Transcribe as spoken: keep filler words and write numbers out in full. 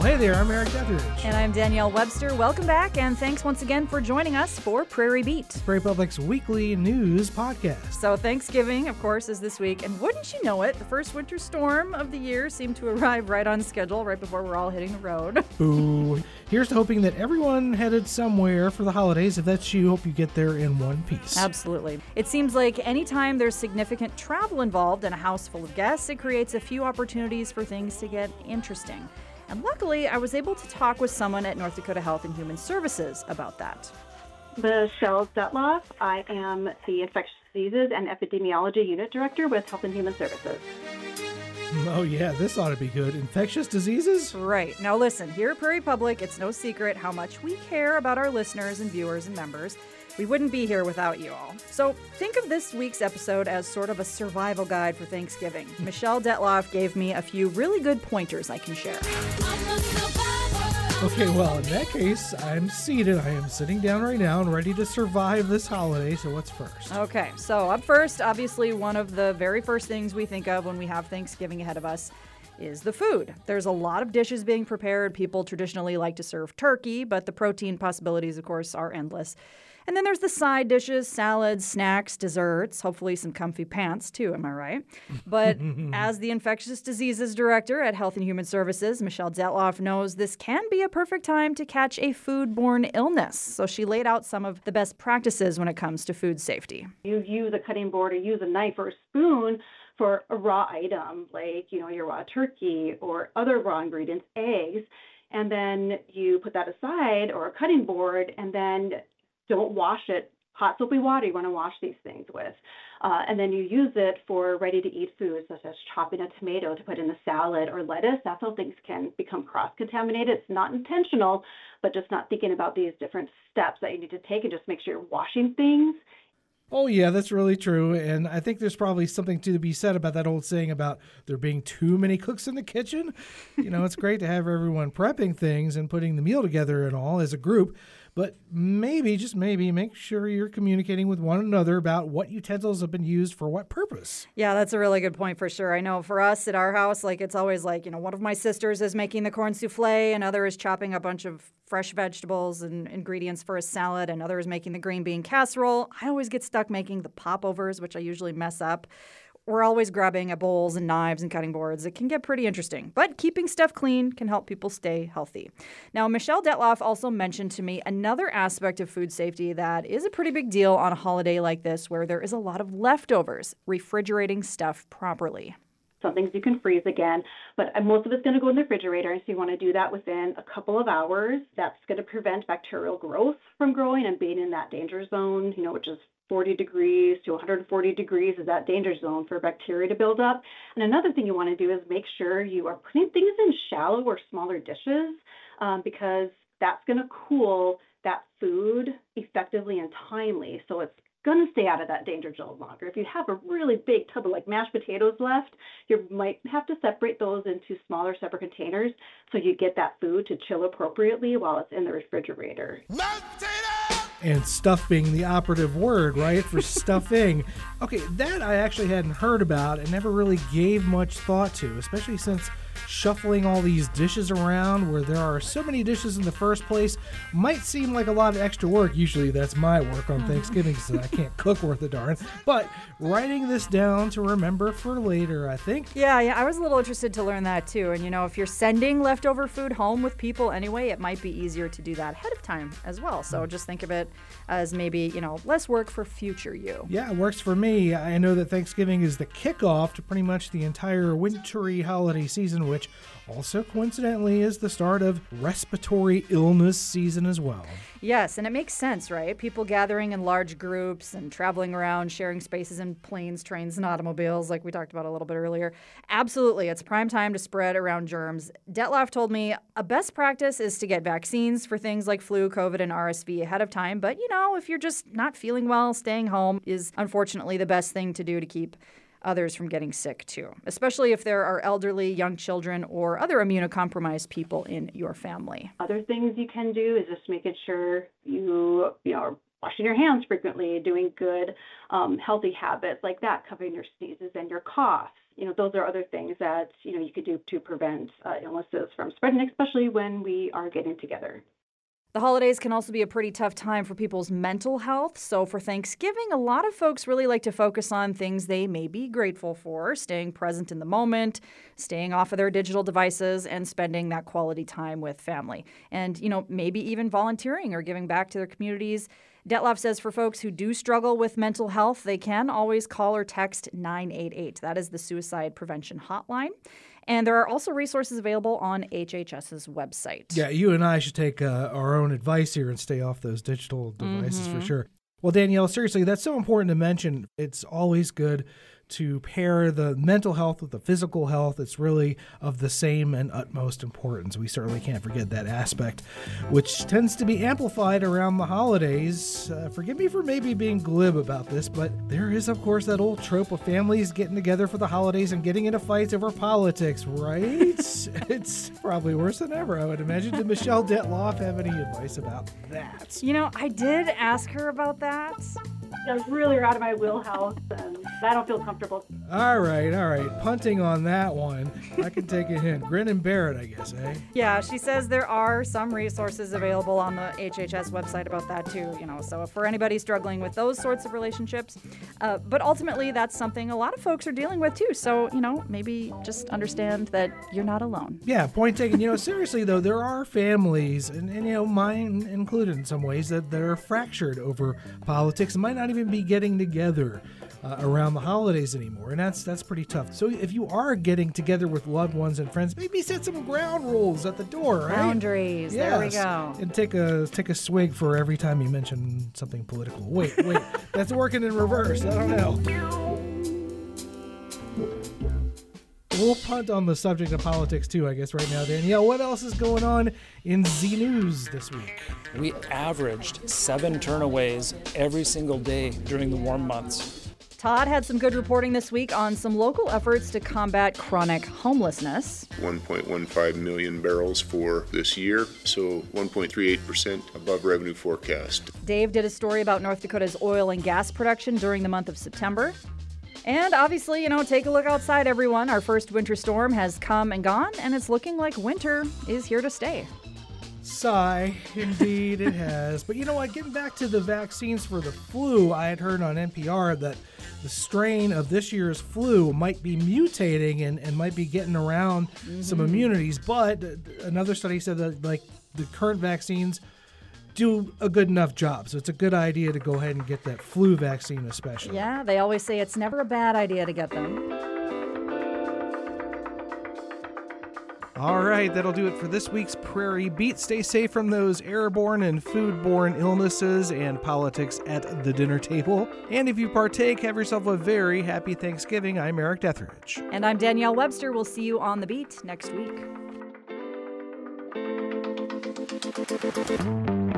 Hey there, I'm Eric Detheridge. And I'm Danielle Webster. Welcome back, and thanks once again for joining us for Prairie Beat, Prairie Public's weekly news podcast. So Thanksgiving, of course, is this week, and wouldn't you know it, the first winter storm of the year seemed to arrive right on schedule, right before we're all hitting the road. Boo. Here's to hoping that everyone headed somewhere for the holidays. If that's you, hope you get there in one piece. Absolutely. It seems like anytime there's significant travel involved in a house full of guests, it creates a few opportunities for things to get interesting. And luckily, I was able to talk with someone at North Dakota Health and Human Services about that. Michelle Detloff. I am the Infectious Diseases and Epidemiology Unit Director with Health and Human Services. Oh yeah, this ought to be good. Infectious diseases? Right. Now listen, here at Prairie Public, it's no secret how much we care about our listeners and viewers and members. We wouldn't be here without you all. So think of this week's episode as sort of a survival guide for Thanksgiving. Michelle Detloff gave me a few really good pointers I can share. Okay, well, in that case, I'm seated. I am sitting down right now and ready to survive this holiday. So what's first? Okay, so up first, obviously one of the very first things we think of when we have Thanksgiving ahead of us is the food. There's a lot of dishes being prepared. People traditionally like to serve turkey, but the protein possibilities, of course, are endless. And then there's the side dishes, salads, snacks, desserts, hopefully some comfy pants too, am I right? But as the Infectious Diseases Director at Health and Human Services, Michelle Detloff knows this can be a perfect time to catch a foodborne illness. So she laid out some of the best practices when it comes to food safety. You use a cutting board or use a knife or a spoon for a raw item, like, you know, your raw turkey or other raw ingredients, eggs, and then you put that aside, or a cutting board, and then don't wash it. Hot soapy water you want to wash these things with. Uh, and then you use it for ready-to-eat foods, such as chopping a tomato to put in a salad or lettuce. That's how things can become cross-contaminated. It's not intentional, but just not thinking about these different steps that you need to take, and just make sure you're washing things. Oh, yeah, that's really true. And I think there's probably something to be said about that old saying about there being too many cooks in the kitchen. You know, it's great to have everyone prepping things and putting the meal together and all as a group. But maybe, just maybe, make sure you're communicating with one another about what utensils have been used for what purpose. Yeah, that's a really good point for sure. I know for us at our house, like it's always like, you know, one of my sisters is making the corn souffle, another is chopping a bunch of fresh vegetables and ingredients for a salad, another is making the green bean casserole. I always get stuck making the popovers, which I usually mess up. We're always grabbing at bowls and knives and cutting boards. It can get pretty interesting, but keeping stuff clean can help people stay healthy. Now, Michelle Detloff also mentioned to me another aspect of food safety that is a pretty big deal on a holiday like this, where there is a lot of leftovers, refrigerating stuff properly. Some things you can freeze again, but most of it's going to go in the refrigerator, and so you want to do that within a couple of hours. That's going to prevent bacterial growth from growing and being in that danger zone, you know, which is forty degrees to one hundred forty degrees is that danger zone for bacteria to build up. And another thing you want to do is make sure you are putting things in shallow or smaller dishes, um, because that's going to cool that food effectively and timely. So it's going to stay out of that danger zone longer. If you have a really big tub of like mashed potatoes left, you might have to separate those into smaller separate containers so you get that food to chill appropriately while it's in the refrigerator. And stuff being the operative word, right, for stuffing. Okay, that I actually hadn't heard about and never really gave much thought to, especially since shuffling all these dishes around where there are so many dishes in the first place might seem like a lot of extra work. Usually that's my work on Thanksgiving because I can't cook worth a darn. But writing this down to remember for later, I think. Yeah, yeah, I was a little interested to learn that too. And, you know, if you're sending leftover food home with people anyway, it might be easier to do that ahead of time as well. So just think of it as maybe, you know, less work for future you. Yeah, it works for me. I know that Thanksgiving is the kickoff to pretty much the entire wintry holiday season, which also coincidentally is the start of respiratory illness season as well. Yes, and it makes sense, right? People gathering in large groups and traveling around, sharing spaces in planes, trains, and automobiles, like we talked about a little bit earlier. Absolutely, it's prime time to spread around germs. Detloff told me a best practice is to get vaccines for things like flu, COVID, and R S V ahead of time. But, you know, if you're just not feeling well, staying home is unfortunately the best thing to do to keep others from getting sick too, especially if there are elderly, young children, or other immunocompromised people in your family. Other things you can do is just making sure you, you know, are washing your hands frequently, doing good, um, healthy habits like that, covering your sneezes and your coughs. You know, those are other things that, you know, you could do to prevent uh, illnesses from spreading, especially when we are getting together. The holidays can also be a pretty tough time for people's mental health. So for Thanksgiving, a lot of folks really like to focus on things they may be grateful for, staying present in the moment, staying off of their digital devices, and spending that quality time with family. And, you know, maybe even volunteering or giving back to their communities. Detloff says for folks who do struggle with mental health, they can always call or text nine eight eight. That is the suicide prevention hotline. And there are also resources available on H H S's website. Yeah, you and I should take uh, our own advice here and stay off those digital devices mm-hmm. for sure. Well, Danielle, seriously, that's so important to mention. It's always good to pair the mental health with the physical health. It's really of the same and utmost importance. We certainly can't forget that aspect, which tends to be amplified around the holidays. Uh, forgive me for maybe being glib about this, but there is, of course, that old trope of families getting together for the holidays and getting into fights over politics, right? It's probably worse than ever, I would imagine. Did Michelle Detloff have any advice about that? You know, I did ask her about that. That's really out of my wheelhouse, and I don't feel comfortable. All right, all right. Punting on that one. I can take a hint. Grin and bear it, I guess, eh? Yeah, she says there are some resources available on the H H S website about that too, you know, so for anybody struggling with those sorts of relationships. Uh, but ultimately, that's something a lot of folks are dealing with too. So, you know, maybe just understand that you're not alone. Yeah, point taken. You know, seriously, though, there are families, and, and you know, mine included in some ways, that they're fractured over politics and might not even be getting together uh, around the holidays anymore, and that's that's pretty tough. So if you are getting together with loved ones and friends, maybe set some ground rules at the door, right? Boundaries. Yes. There we go. And take a take a swig for every time you mention something political. Wait, wait, that's working in reverse. I don't know. We'll punt on the subject of politics too, I guess, right now, Danielle. What else is going on in Z News this week? We averaged seven turnaways every single day during the warm months. Todd had some good reporting this week on some local efforts to combat chronic homelessness. one point one five million barrels for this year, so one point three eight percent above revenue forecast. Dave did a story about North Dakota's oil and gas production during the month of September. And obviously, you know, take a look outside, everyone. Our first winter storm has come and gone, and it's looking like winter is here to stay. Sigh, indeed it has. But you know what, getting back to the vaccines for the flu, I had heard on N P R that the strain of this year's flu might be mutating and, and might be getting around mm-hmm. some immunities. But another study said that, like, the current vaccines do a good enough job. So it's a good idea to go ahead and get that flu vaccine especially. Yeah, they always say it's never a bad idea to get them. All right, that'll do it for this week's Prairie Beat. Stay safe from those airborne and foodborne illnesses and politics at the dinner table. And if you partake, have yourself a very happy Thanksgiving. I'm Eric Detheridge. And I'm Danielle Webster. We'll see you on The Beat next week.